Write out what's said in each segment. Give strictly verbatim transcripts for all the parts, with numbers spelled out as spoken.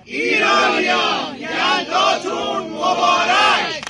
ایرانیان یلداتون مبارک.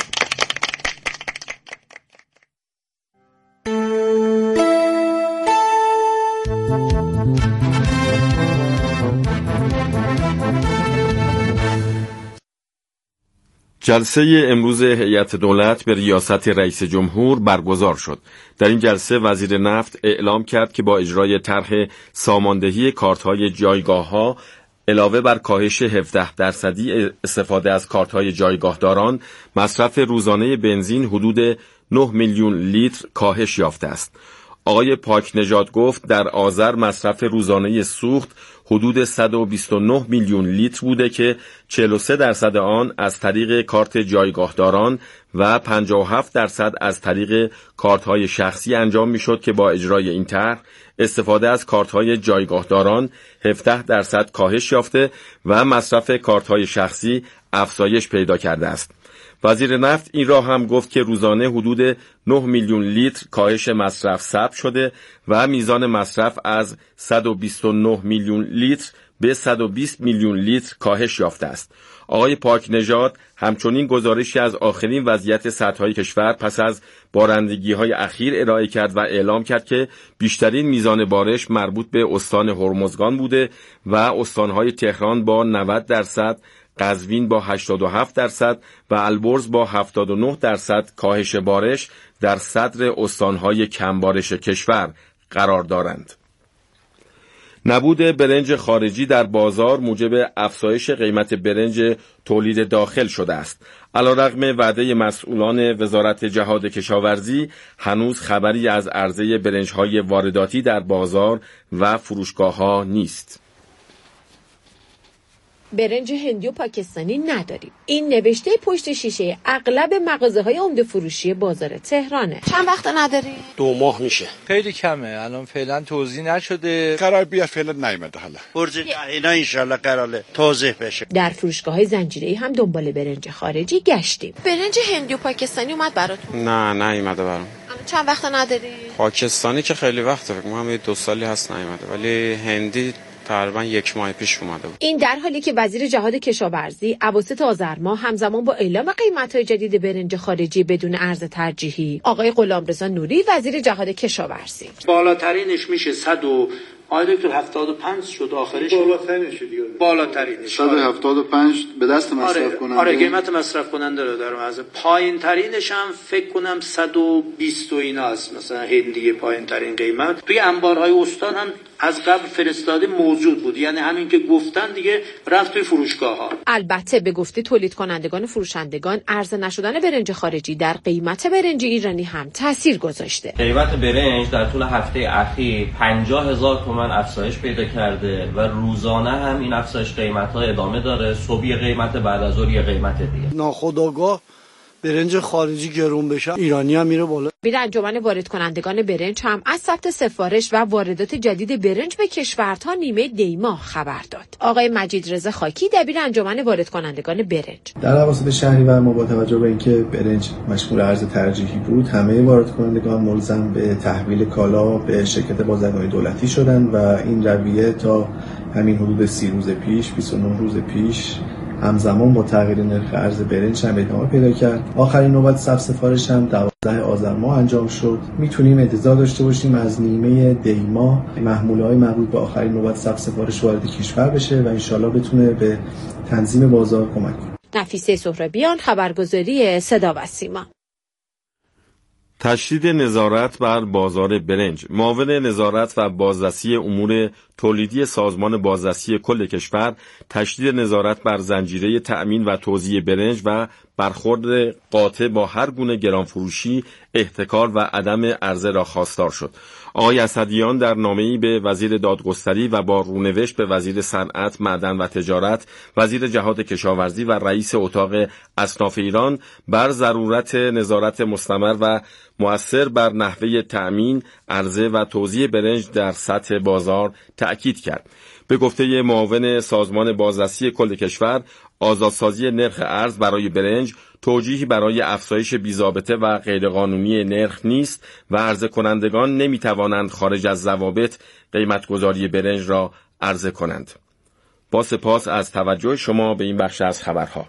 جلسه امروز هیئت دولت به ریاست رئیس جمهور برگزار شد. در این جلسه وزیر نفت اعلام کرد که با اجرای طرح ساماندهی کارت‌های جایگاه‌ها علاوه بر کاهش هفده درصدی استفاده از کارت‌های جایگاهداران، مصرف روزانه بنزین حدود نه میلیون لیتر کاهش یافته است. آقای پاک نژاد گفت در آذر مصرف روزانه سوخت حدود صد و بیست و نه میلیون لیتر بوده که چهل و سه درصد آن از طریق کارت جایگاهداران و پنجاه و هفت درصد از طریق کارت‌های شخصی انجام می‌شد که با اجرای این طرح استفاده از کارت‌های جایگاهداران هفده درصد کاهش یافته و مصرف کارت‌های شخصی افزایش پیدا کرده است. وزیر نفت این را هم گفت که روزانه حدود نه میلیون لیتر کاهش مصرف ثبت شده و میزان مصرف از صد و بیست و نه میلیون لیتر به صد و بیست میلیون لیتر کاهش یافته است. آقای پاک نژاد همچنین گزارشی از آخرین وضعیت سدهای کشور پس از بارندگی‌های اخیر ارائه کرد و اعلام کرد که بیشترین میزان بارش مربوط به استان هرمزگان بوده و استان‌های تهران با نود درصد، قزوین با هشتاد و هفت درصد و البرز با هفتاد و نه درصد کاهش بارش در صدر استان‌های کم بارش کشور قرار دارند. نبود برنج خارجی در بازار موجب افزایش قیمت برنج تولید داخل شده است. علیرغم وعده مسئولان وزارت جهاد کشاورزی، هنوز خبری از عرضه برنج‌های وارداتی در بازار و فروشگاه‌ها نیست. برنج هندی و پاکستانی نداریم. این نوشته پشت شیشه اغلب مغازه‌های عمده فروشی بازار تهرانه. چند وقت نداری؟ دو ماه میشه. خیلی کمه. الان فعلا توزیع نشده. قرار بیاد فعلا نیومده حالا. برج اینا ان شاء الله قراره توضیح بشه. در فروشگاه‌های زنجیره‌ای هم دنبال برنج خارجی گشتیم. برنج هندی و پاکستانی اومد براتون؟ نه نیومده برام. چند وقت نداری؟ پاکستانی که خیلی وقته، فکر کنم دو سالی هست نیومده، ولی هندی تقریبا یک ماه پیش اومده بود. این در حالی که وزیر جهاد کشاورزی اواسط آذر ماه همزمان با اعلام قیمت‌های جدید برنج خارجی بدون ارز ترجیحی، آقای غلامرضا نوری وزیر جهاد کشاورزی بالاترینش میشه صد و آیده تو هفتاد و پنج شد، آخرش بالاترینش دیگه بالاترینش صد و هفتاد و پنج به دست مصرف آره، کننده. آره قیمت مصرف کننده رو دارم. از پایین ترینش هم فکر کنم صد و بیست و اینا است، مثلا هندی پایین ترین قیمت توی انبارهای استان هم از قبل فرستاده موجود بود، یعنی همین که گفتن دیگه رفت توی فروشگاه ها. البته به گفته تولید کنندگان و فروشندگان عرضه نشدن برنج خارجی در قیمت برنج ایرانی هم تاثیر گذاشته. قیمت برنج در طول هفته اخیر پنجاه هزار تومان افزایش پیدا کرده و روزانه هم این افزایش قیمت ها ادامه داره. صبح یه قیمت، بعد از ظهر یه قیمت دیگه. ناخودآگاه برنج خارجی گرون بشه، ایرانی هم میره بالا. بیر انجمن وارد کنندگان برنج هم از ثبت سفارش و واردات جدید برنج به کشورها نیمه دی ماه خبر داد. آقای مجید رضا خاکی دبیر انجمن وارد کنندگان برنج در اواسط شهریور ما با توجه به اینکه برنج مشمول ارز ترجیحی بود، همه وارد کنندگان ملزم به تحویل کالا به شرکت بازرگانی دولتی شدند و این رویه تا همین حدود سی روز پیش، بیست و نه روز پیش همزمان با تغییر نرخ ارز برنج هم ادامه پیدا کرد. آخرین نوبت ثبت سفارش هم دوازده آذر ماه انجام شد. میتونیم انتظار داشته باشیم از نیمه دی ماه محموله‌های مربوط به آخرین نوبت ثبت سفارش وارد کشور بشه و انشالله بتونه به تنظیم بازار کمک کنه. نفیسه سهرابیان، خبرگزاری صدا و سیما. تشدید نظارت بر بازار برنج. معاون نظارت و بازرسی امور تولیدی سازمان بازرسی کل کشور تشدید نظارت بر زنجیره تأمین و توزیع برنج و برخورد قاطع با هر گونه گرانفروشی، احتکار و عدم عرضه را خواستار شد. آقای اسدیان در نامه‌ای به وزیر دادگستری و با رونوشت به وزیر صنعت، معدن و تجارت، وزیر جهاد کشاورزی و رئیس اتاق اصناف ایران بر ضرورت نظارت مستمر و مؤثر بر نحوه تأمین، عرضه و توزیع برنج در سطح بازار تأکید کرد. به گفته معاون سازمان بازرسی کل کشور، آزادسازی نرخ ارز برای برنج توجیهی برای افزایش بی‌ضابطه و غیرقانونی نرخ نیست و عرضه کنندگان نمی‌توانند خارج از ضوابط قیمت‌گذاری برنج را عرضه کنند. با سپاس از توجه شما به این بخش از خبرها.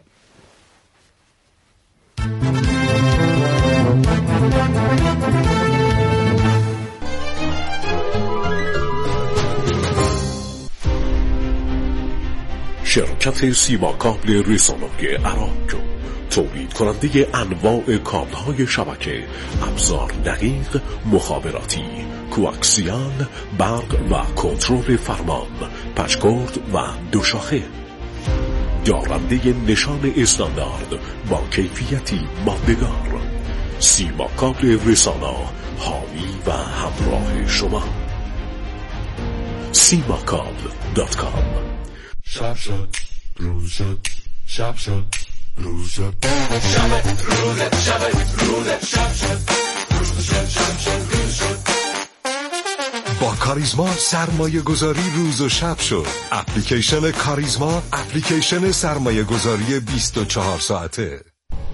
شرکت سیما کابل رسانه‌ای عراق تولید کننده انواع کابل‌های شبکه، ابزار دقیق، مخابراتی، کوآکسیال، برق و کنترل فرمان، پشکورد و دوشاخه. دارنده نشان استاندارد با کیفیتی ماندگار. سیما کابل رسانه حامی و همراه شما. سیما کابل دات کام. شب شد روز شد، شب شد روز شد، شب روز شب روز شب شد، روز شد شب شد روز شد. با کاریزما سرمایه گذاری روز و شب شد. اپلیکیشن کاریزما، اپلیکیشن سرمایه گذاری بیست و چهار ساعته.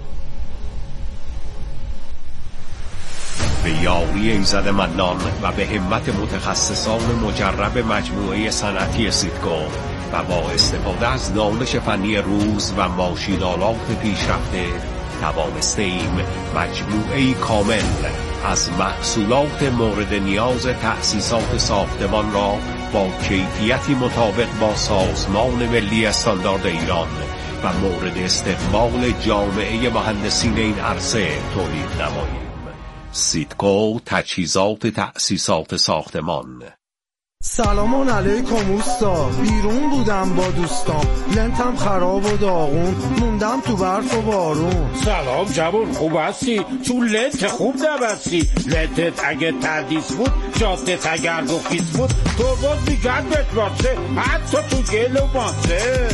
به یاری ایزد منان و به همت متخصصان مجرب مجموعه صنعتی سیدکو و با استفاده از دانش فنی روز و ماشین‌آلات پیشرفته توانسته‌ایم مجموعه‌ای کامل از محصولات مورد نیاز تأسیسات ساختمان را با کیفیتی مطابق با سازمان ملی استاندارد ایران و مورد استقبال جامعه مهندسین این عرصه تولید نماییم. سیدکو، تجهیزات تأسیسات ساختمان. سلامان علیکم اوستا، بیرون بودم با دوستام، لنتم خراب و داغون، موندم تو برف و بارون. سلام جوون، خوب هستی؟ تو لنت خوب نبستی. لنتت اگه تردیس بود، جادت اگر گفیز بود، ترباز میگرد بهت باشه، حتی تو گل و مانده.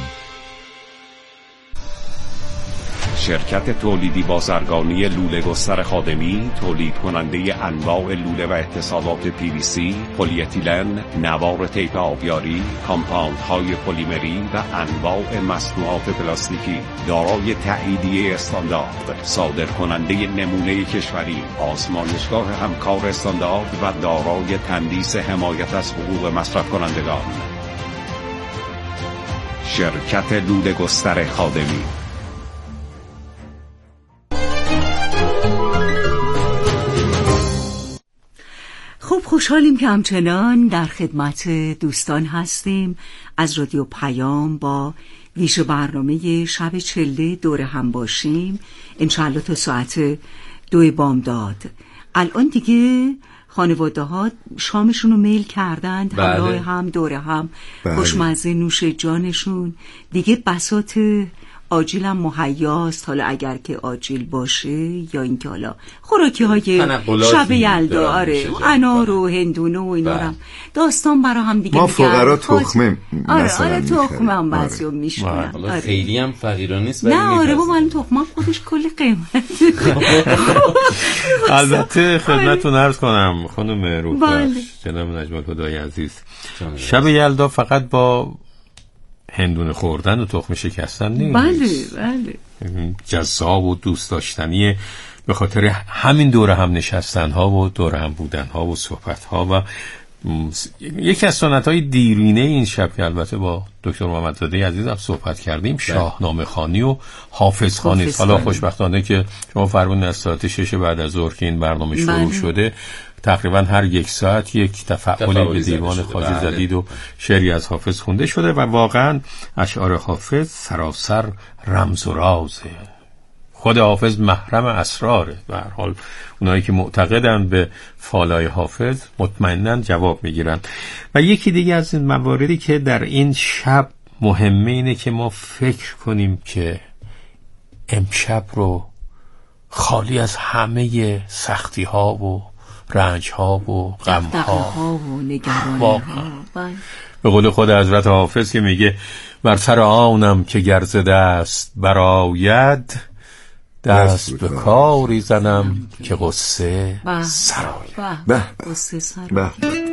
شرکت تولیدی بازرگانی لوله گستر خادمی، تولید کننده انواع لوله و اتصالات پی وی سی، پلی اتیلن، نوار تیپ آبیاری، کامپاندهای پلیمری و انواع مصنوعات پلاستیکی، دارای تاییدیه استاندارد، صادر کننده نمونه کشوری، آزمایشگاه همکار استاندارد و دارای تندیس حمایت از حقوق مصرف کنندگان. شرکت لوله گستر خادمی. خوب خوشحالیم که همچنان در خدمت دوستان هستیم از رادیو پیام با ویژه برنامه شب چله دور هم باشیم انشاءالله تا ساعت دو بامداد. الان دیگه خانواده ها شامشون رو میل کردند، بله. همراه هم دوره هم بله. خوشمزه نوش جانشون دیگه. بساط آجیل هم مهیاست، حالا اگر که آجیل باشه یا اینکه حالا خوراکی های شب یلدا، آره انار و هندونه و اینا هم داستان برا هم دیگه. ما فقرا تخمه آره آره تخمه هم بعضی هم میشونن. آره. خیلی هم فقیران نیست. نه آره با من تخمه خودش کلی قیمت. البته خدمتتون عرض کنم خانم روفاش، جناب نجم الهدای عزیز، شب یلدا فقط با هندونه خوردن و تخم شکستن نیست. بله بله. جذاب و دوست داشتنیه، به خاطر همین دور هم نشستن ها و دور هم بودن ها و صحبت ها. و یکی از سنت های دیرینه این شب که البته با دکتر محمدزاده عزیز هم صحبت کردیم، شاهنامه خوانی و حافظ خوانی. حالا خوشبختانه که شما فرمودین از ساعت شش بعد از ظهر که این برنامه شروع شده، تقریبا هر یک ساعت یک تفعالی به دیوان خواجه زدید و شعری از حافظ خونده شده و واقعا اشعار حافظ سراسر رمز و رازه. خود حافظ محرم اسراره. به هر حال اونایی که معتقدن به فالای حافظ مطمئناً جواب میگیرن. و یکی دیگه از این مواردی که در این شب مهمه اینه که ما فکر کنیم که امشب رو خالی از همه سختی ها و رنج ها و غم ها و نگرانی ها، به قول خود حضرت حافظ که میگه بر سر آنم که گرز دست براید، دست به کاری زنم که قصه سرای. به قصه سرای.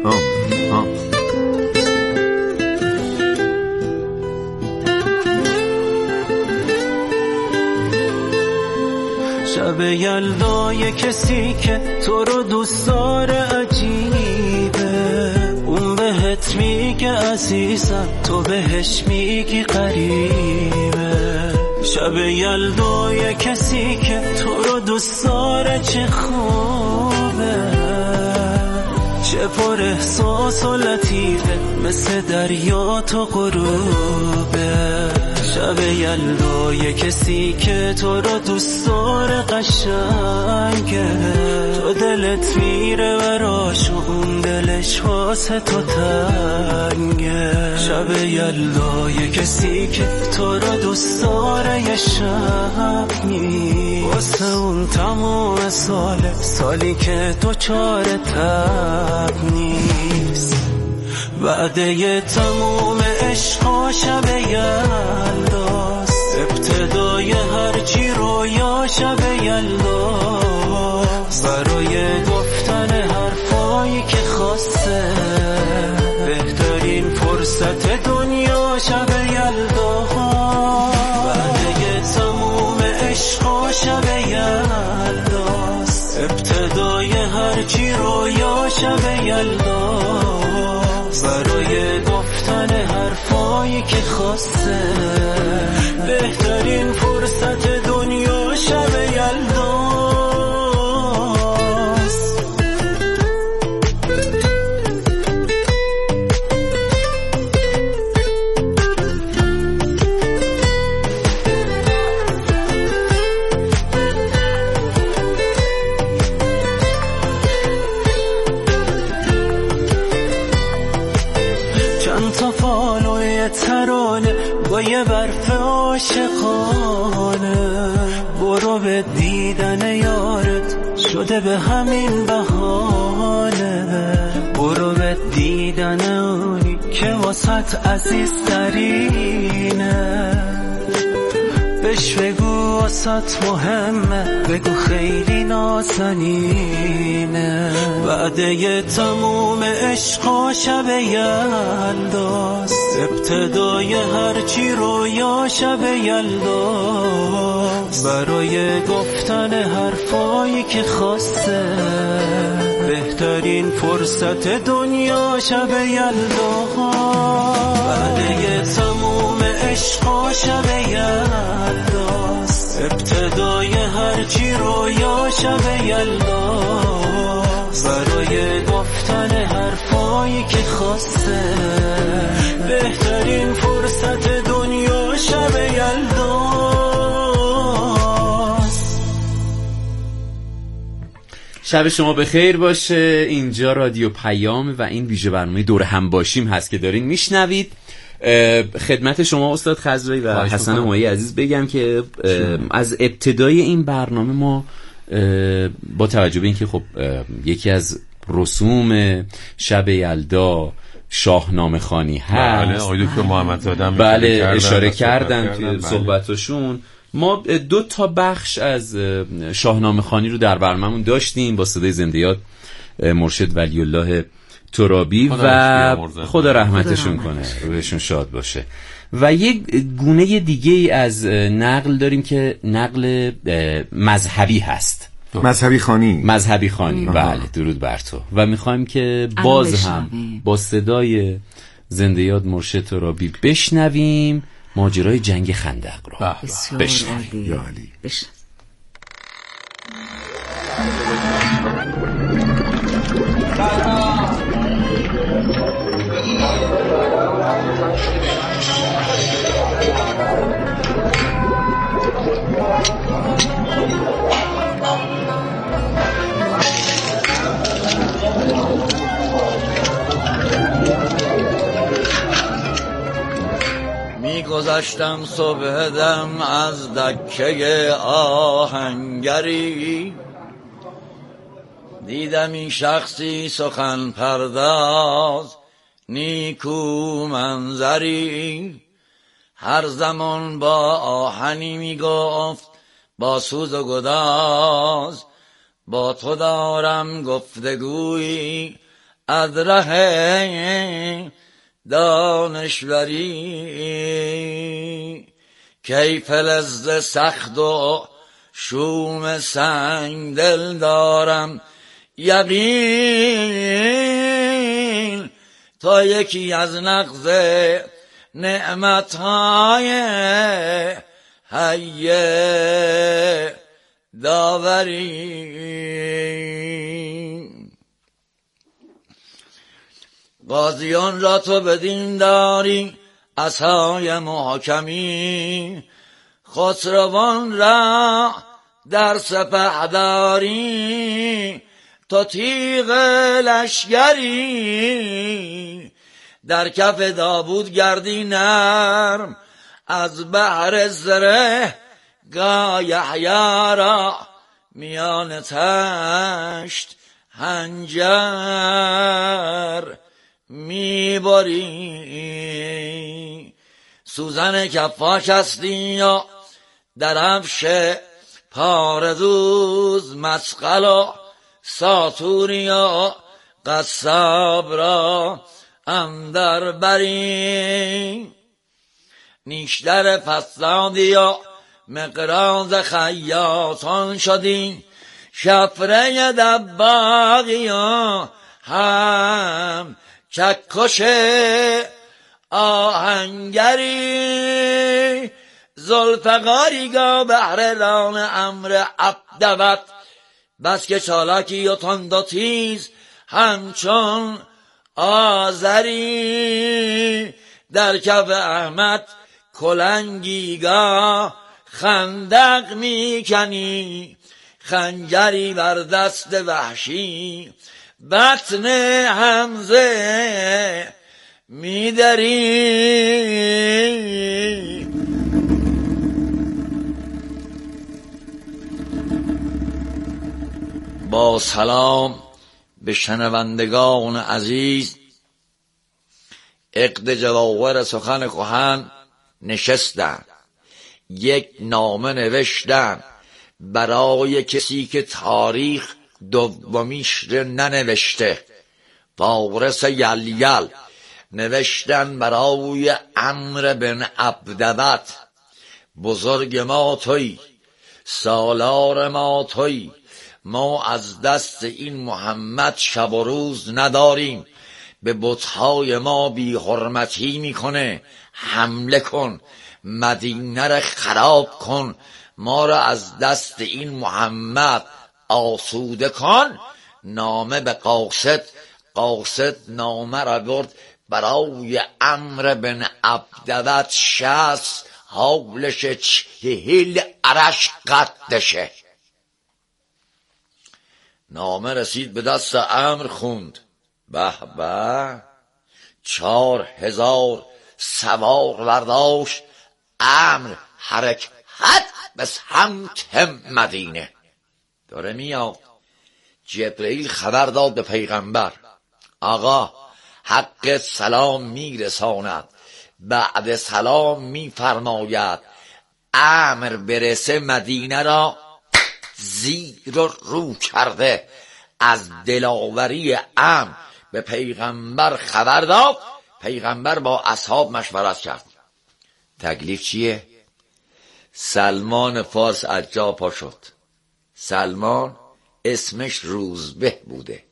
شب یلدای کسی که تو رو دوست داره عجیبه، اون بهت دلت میگه عزیزم تو بهش میگی غریبه. شب یلدای کسی که تو رو دوست داره چه خوبه، چه پر احساس و لطیفه مثل دریا تو غروبه. شب یلدای کسی که تو رو دوست داره قشنگه، تو دلت میره براش و اون دلش واسه تو تنگه. شب یلدای کسی که تو رو دوست داره یه شب نیست، واسه اون تمام ساله سالی که تو چاره تب نیست. وعده تموم عشقا شب یلداست، ابتدای هرچی رویا شب یلداست. برای گفتن حرفایی که خواسته بهترین فرصت دنیا شب یلداست. وعده تموم عشقا شب یلداست، ابتدای هرچی رویا شب یلداست. برای گفتن حرفایی که خواسته بهترین فرصت دنیا شب یلداست. ترانه با یه برف عاشقانه، برو به دیدن یارت شده به همین بهانه. برو به دیدن اونی که واسط عزیز ترینه، بهش بگو واسط مهمه، بگو خیلی نازنینه. وعده تموم عشقا شب یلداست، ابتدای هرچی رویا شب یلداست. برای گفتن حرفایی که خواسته بهترین فرصت دنیا شب یلداست. وعده تموم عشقا شب یلداست، ابتدای هرچی رویا شب یلداست. برای گفتن حرفایی که خواسته بهترین فرصت دنیا شب یلداست. شب شما بخیر باشه. اینجا رادیو پیام و این ویژه برنامه دور هم باشیم هست که دارین میشنوید. خدمت شما استاد خضرایی و حسن مایی عزیز بگم که از ابتدای این برنامه ما با توجه به اینکه خب یکی از رسوم شب یلدا شاهنامه خوانی هست، بله آقای دکتر محمد زاده بله اشاره کردن توی صحبتاشون، ما دو تا بخش از شاهنامه خوانی رو در برنامه‌مون داشتیم با صدای زنده یاد مرشد ولی الله ترابی و خدا رحمتشون کنه، روحشون شاد باشه. و یک گونه دیگه از نقل داریم که نقل مذهبی هست، مذهبی خوانی مذهبی خوانی بله درود بر تو. و میخوایم که باز هم با صدای زنده یاد مرشد ترابی بشنویم ماجرای جنگ خندق رو. بشنویم یا علی. میگذشتم صبح دم از دکه آهنگری، دیدم این شخصی سخن پرداز نیکو منظری، هر زمان با آهنی میگفت با سوز و گداز، با تو دارم گفتگویی از ره دانشوری، کیف لذت سخت و شوم سنگ دل دارم یقین، تا یکی از نقض نعمتهای حیه داوری. قاضیان را تو بدین داری عصای محکمی، خسروان را در سپه داری تو تیغ لشگری. در کف داوود گردی نرم از بحر زره، گاه یحیی را میان تشت هنجر میبری. سوزن کفاش هستی یا درفش پاردوز، مسقل و ساتوری و قصاب را اندر بری. نیشتر فسادی و مقراض خیاطان شدی، شفره دباغی و هم چکش آهنگری. زلفقاری گا بهر ران امر عبدوت، بس که چالاکی و تند و تیز همچون آذری. در کف احمد کلنگی گاه خندق میکنی، خنجری بر دست وحشی بطن حمزه میدری. با سلام به شنوندگان عزیز، عقد جواهر سخن کهن نشستن، یک نامه نوشتن برای کسی که تاریخ دومیش رو ننوشته. فارس یلیل نوشتن برای عمرو بن عبدوت، بزرگ ما توی، سالار ما توی، ما از دست این محمد شب و روز نداریم، به بتهای ما بی حرمتی میکنه، حمله کن، مدینه را خراب کن، ما را از دست این محمد آسوده کن. نامه به قاصد، قاصد نامه را برد برای عمرو بن عبدوت، شصت حولش چهل عرش قدشه. نامه رسید به دست عمرو، خوند به به، چهار هزار سوار برداشت عمرو، حرکت به سمت مدینه. داره میاد. جبرئیل خبر داد به پیغمبر، آقا حق سلام میرساند، بعد سلام میفرماید عمرو برسه مدینه را زیر و رو کرده. از دلاوری عمرو به پیغمبر خبر داد. پیغمبر با اصحاب مشورت کرد. تکلیف چیه؟ سلمان فارس از جا پا شد. سلمان اسمش روزبه بوده،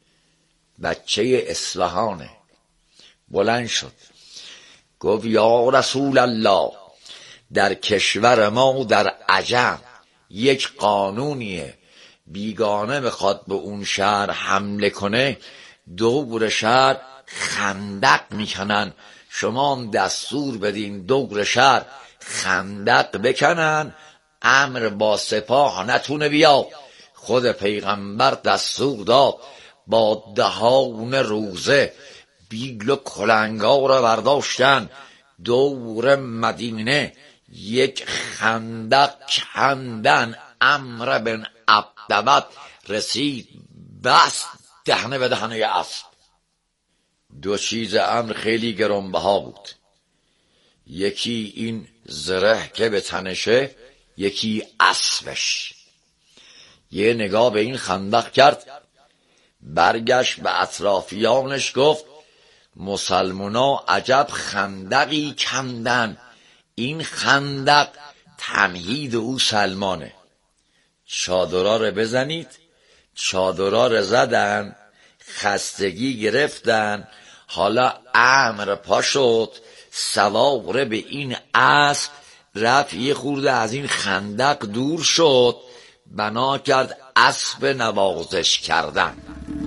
بچه اصفهانه. بلند شد گفت یا رسول الله، در کشور ما در عجم یک قانونیه، بیگانه بخواد به اون شهر حمله کنه دور شهر خندق میکنن، شما هم دستور بدین دور شهر خندق بکنن، امر با سپاه نتونه بیا. خود پیغمبر دستور داد، با دهان روزه بیل و کلنگا را برداشتن، دور مدینه یک خندق کندن. عمرو بن عبدوت رسید بس دهنه به دهنه اسب. دو چیز امر خیلی گرانبها بود، یکی این زره که به تنشه، یکی اسبش. یه نگاه به این خندق کرد، برگشت به اطرافیانش گفت مسلمونا عجب خندقی کندن، این خندق تمهید او سلمانه، چادرها رو بزنید. چادرها رو زدن، خستگی گرفتن، حالا امر پا شد، سواره به این اسب رفت، یه خورده از این خندق دور شد، بنا کرد اسب نوازش کردن.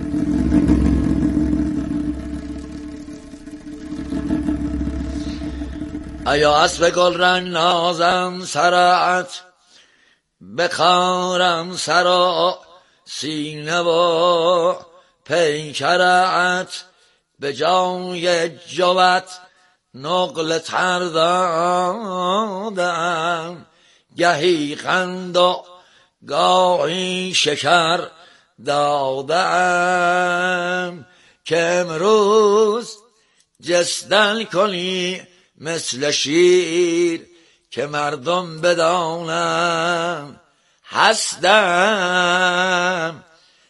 ایا اسب گل رنگ نازم سرعت، بخارم سرا سینه و پیکرت، به جای جوت نقل تر دادم، گهی قند و گاهی شکر دادم، که امروز جستن کنی مثل شیر، که مردم بدانم هستم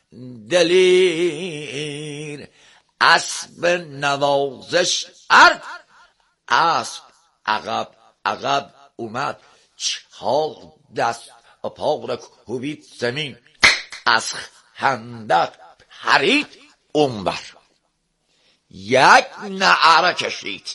دلیر. اسب نوازش ارد، اسب عقب عقب اومد، چهار دست پا را کوبید زمین، از خندق پرید اونور، یک نعره کشید.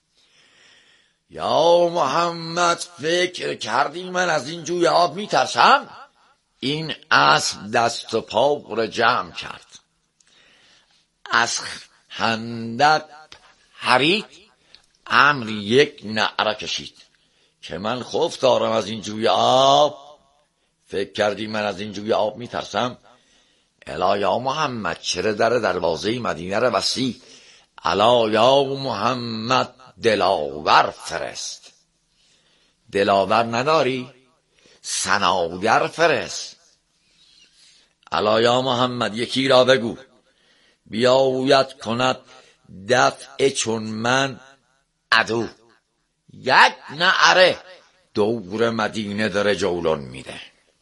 یا محمد فکر کردی من از این جوی آب میترسم؟ این اسب دست و پا را جمع کرد، از خندق پرید، امر یک نعره کشید که من خوف دارم از این جوی آب. فکر کردی من از این جوی آب میترسم؟ الا یا محمد چرا در دروازه مدینه را بستی؟ الا یا محمد دلاور فرست. دلاور نداری؟ سناگر فرست. الا یا محمد یکی را بگو بیاید کند دفع چون من عدو. یک نعره دور مدینه داره جولان میده.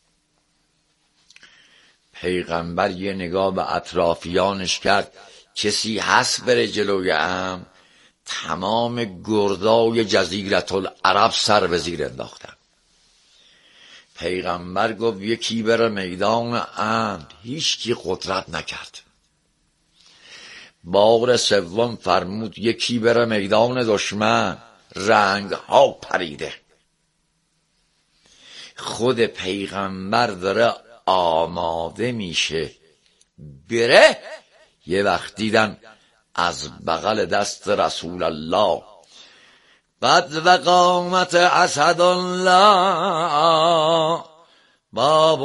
پیغمبر یه نگاه به اطرافیانش کرد، کسی هست بره جلوی ام؟ تمام گردای جزیرت العرب سر به زیر انداختن. پیغمبر گفت یکی بره میدان امر، هیچ کی قدرت نکرد. بار سوم فرمود یکی بره میدان دشمن، رنگ ها پریده. خود پیغمبر داره آماده میشه بره، یه وقت دیدن از بغل دست رسول الله قد وقامت اسد الله باب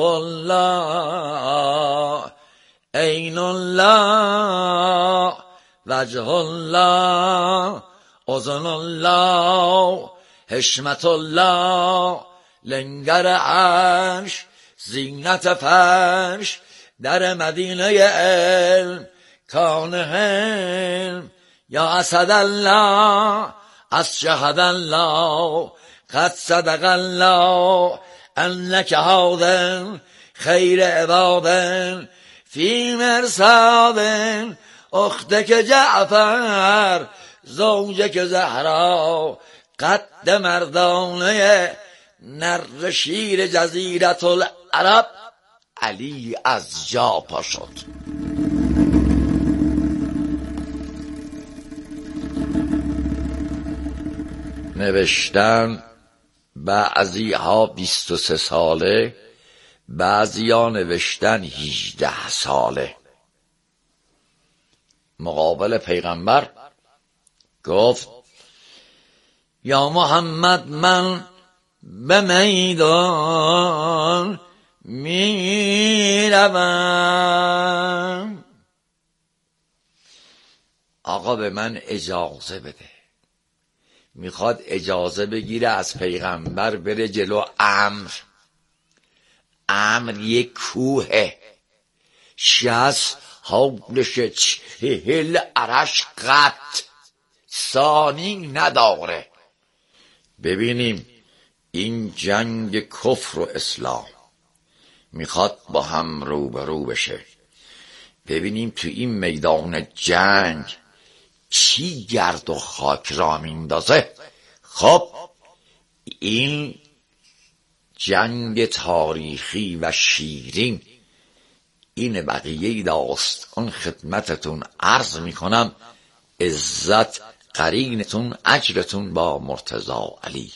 الله عین الله وجه الله اذن الله حشمت الله لنگر عرش زینت فرش در مدینه علم کان حلم یا اسد الله از شهد الله قد صدق الله انک هادن خیر عبادن فی مرصاد اختک جعفر زوجک زهرا قد مردانه نر شیر جزیرت العرب. علی از جا پا شد. نوشتن بعضی ها بیست و سه ساله، بعضی ها نوشتن هجده ساله. مقابل پیغمبر گفت یا محمد من به میدان میروم، آقا به من اجازه بده. میخواد اجازه بگیره از پیغمبر بره جلو امر. امر یک کوهه، شصت حولش چهل عرش قد، ثانی نداره. ببینیم این جنگ کفر و اسلام میخواد با هم روبرو بشه. ببینیم تو این میدان جنگ چی گرد و خاک را میندازه. خب این جنگ تاریخی و شیرین، این بقیه داستان خدمتتون عرض میکنم عزت قرینتون، اجرتون با مرتضی علی.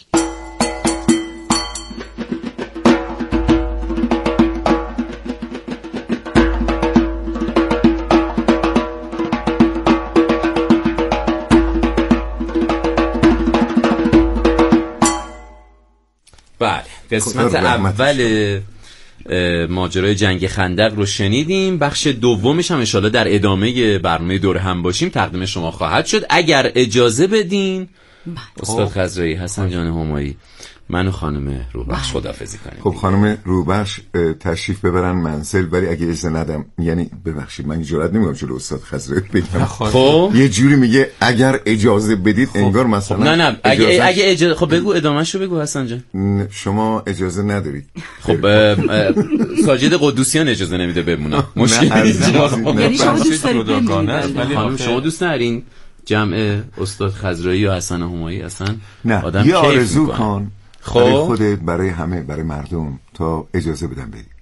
بله، قسمت اول ماجرای جنگ خندق رو شنیدیم. بخش دومش هم انشالله در ادامه برنامه دور هم باشیم تقدیم شما خواهد شد. اگر اجازه بدین استاد خضرایی، حسن جان همایی، من و خانم روبخش خداحافظی کنیم. خب خانم روبخش تشریف ببرن منزل، ولی اگه اجازه ندم، یعنی ببخشید من جرئت نمیکنم جلو استاد خضرایی بگم. خب یه جوری میگه اگر اجازه بدید، خب. انگار مثلا خب نه نه اگه اجازه اگه اجازه خب بگو ادامهشو بگو حسن جان. شما اجازه ندارید. خب ساجد قدوسیان اجازه نمیده بمونه. مشکل یعنی شما دوست دارید ولی شما دوست ندارین جمع استاد خضرایی و حسن همایی اصلا نه آدم یه آرزو کن. خب برای خودت، برای همه، برای مردم، تا اجازه بدم بری.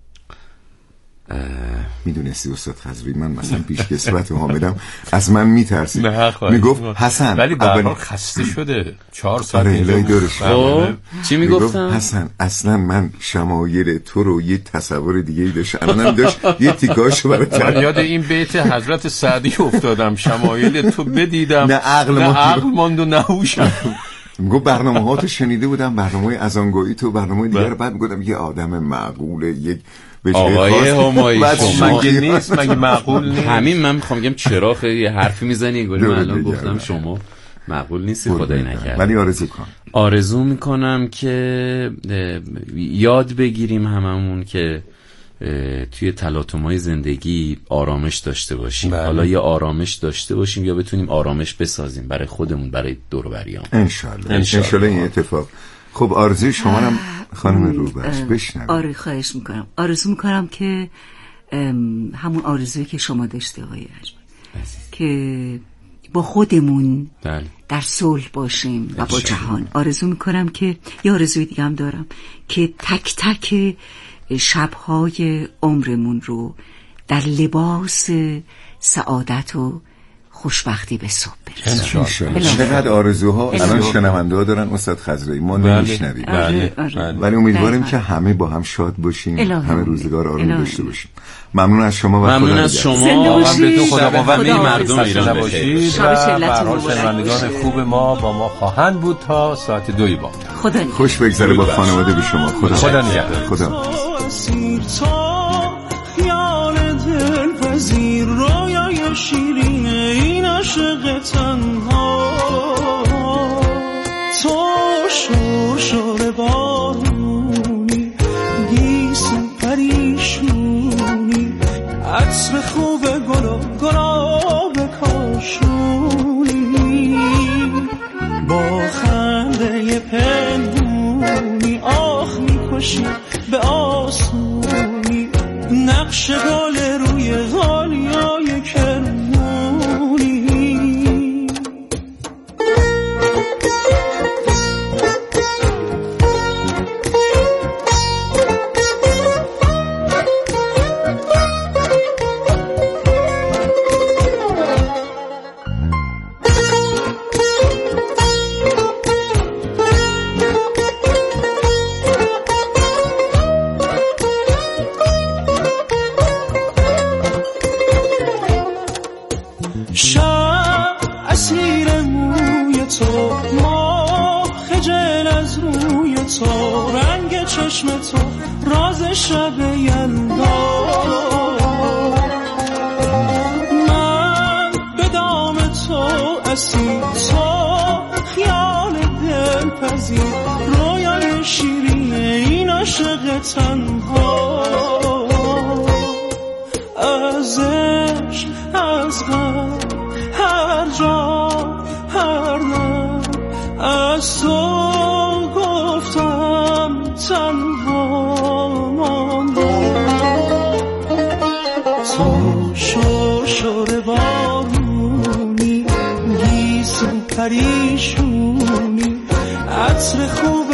میدونستی استاد خضری من مثلا پیش کسبت حامدم از من میترسید، میگفت حسن ولی برای خسته شده چهار سال الهی دورش. خب چی میگفتم؟ حسن اصلا من شمایل تو رو یه تصور دیگه ای داشت، الانم داشت یه تیکاشو برات. من یاد این بیت حضرت سعدی افتادم، شمایل تو بدیدم نه عقل نه عقل ماند و نه هوشم. میگو برنامه ها تو شنیده بودم، برنامه از آنگاهی تو، برنامه دیگر، بعد میگفتم یه آدم معقوله، یک آقای همایی شما مگه نیست، مگه معقول نیست؟ همین من میخوام بگم چرا خیلی حرفی میزنی، گلی من الان گفتم شما معقول نیستی، خدای نکرد. ولی آرزو کن آرزو میکنم که یاد بگیریم هممون که توی تلاطم‌های زندگی آرامش داشته باشیم. بله. حالا یا آرامش داشته باشیم یا بتونیم آرامش بسازیم برای خودمون، برای دور و بریام. انشالله انشالله این اتفاق. خب آرزوی شما هم خانم روبخش بشنوید. آره خواهش میکنم. آرزو میکنم که همون آرزویی که شما داشته آقای اجمل، که با خودمون بله. در صلح باشیم و با جهان. آرزو میکنم که یه آرزوی دیگه هم دارم که تک تک شبهای عمرمون رو در لباس سعادت و خوشبختی به صبح برسونیم. چقدر آرزوها الان شنونده ها دارن استاد خضرایی، ما نمیشنویم، بله. بله. ولی امیدواریم که همه با هم شاد باشیم، همه روزگار آروم داشته باشیم. ممنون از شما و ممنون از شما و به تو خداوند مردم ایران بخیر. و برای شنوندگان خوب ما با ما خواهند بود تا ساعت دوی با. خدا خوش بگذره با خانواده به شما. خدا خدا نگهدار. خدا پذیر رویای شیرین این عاشق تنها، تو شور شور بارونی، گیسو پریشونی، عطر خوب گل و گلاب کاشونی، با خنده پنهونی آخ میکشی به آسونی، نقش گل روی غالیای کرمونی. شب اسیر موی تو، ما خجل از روی تو، رنگ چشم تو، راز شب یلدا، من به دام تو اسیر، تو خیال دل پذیر، رویای شیرین این عاشق تنها، از عشق از غم هر جا هر دم از تو گفتم تنها ماندم، تو شور شور بارونی، گیسو پریشونی، عطر خوب